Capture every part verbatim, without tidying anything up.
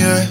yeah.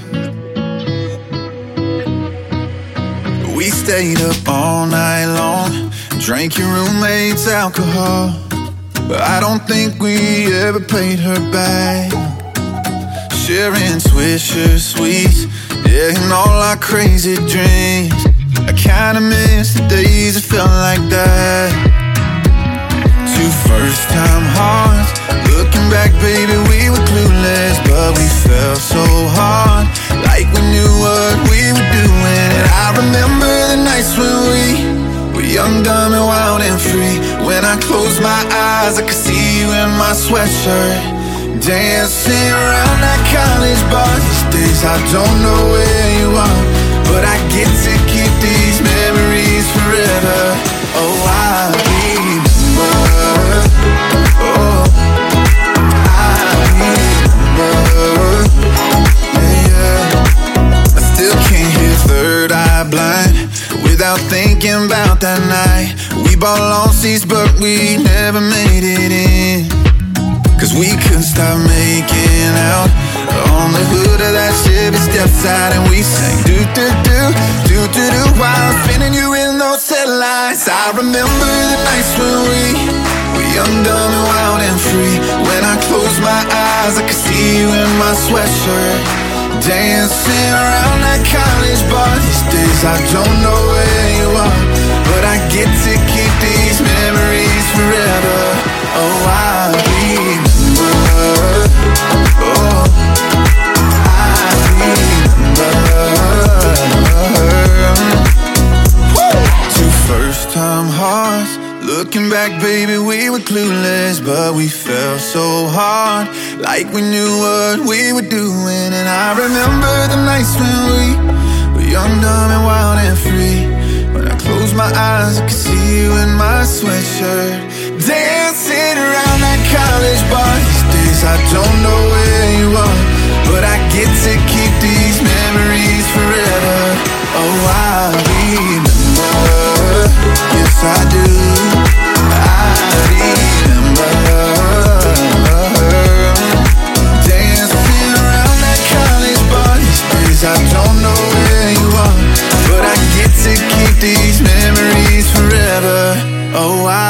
We stayed up all night long, drank your roommate's alcohol, but I don't think we ever paid her back. Sharing Swisher Sweets, yeah, and all our crazy dreams. I kinda miss the days it felt like that. Two first-time hearts, looking back, baby, we were clueless, but we fell so hard, like we knew what we were doing. And I remember the nights when we were young, dumb, and wild and free. When I closed my eyes, I could see you in my sweatshirt, dancing around that college bar. These days I don't know where you are, but I get to keep these memories forever. Oh, I remember. Oh, I remember. Yeah, yeah. I still can't hear Third Eye Blind without thinking about that night. We bought long seats, but we never made it in, 'cause we couldn't stop making out on the hood of that Chevy step side, and we sang do do do do do do while spinning you in those headlights. I remember the nights when we were young, dumb, and wild and free. When I closed my eyes, I could see you in my sweatshirt, dancing around that college bar. These days I don't know where you are, but I get to keep these memories forever. Oh, I remember. Oh, I remember. Woo! Two first-time hearts, looking back, baby, we were clueless, but we fell so hard, like we knew what we were doing. And I remember the nights when we were young, dumb, and wild and free. When I closed my eyes, I could see you in my sweatshirt, dancing around that college bar. These days I don't know where you are, but I get to keep these memories forever. Oh, I remember. Yes, I do. I remember. Dancing around that college bar. These days I don't know where you are, but I get to keep these memories forever. Oh, I